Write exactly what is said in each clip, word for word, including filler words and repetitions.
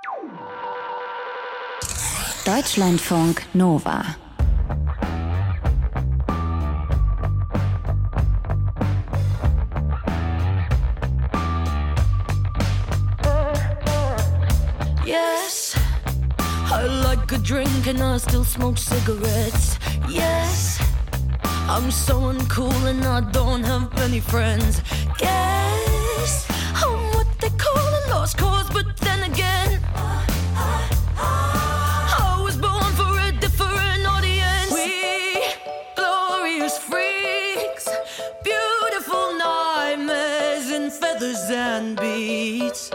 Deutschlandfunk Nova. Yes, I like a drink and I still smoke cigarettes. Yes, I'm so uncool and I don't have many friends. Guess I'm what they call a lost cause, but then again, I was born for a different audience. We glorious freaks, beautiful nightmares in feathers and beats.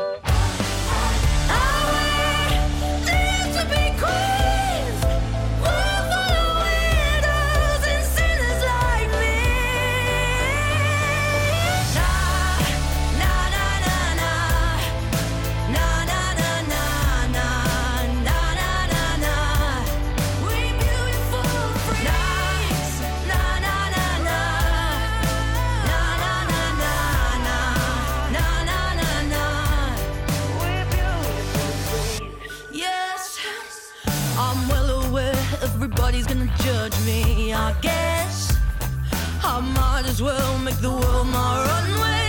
Everybody's gonna judge me, I guess I might as well make the world my runway.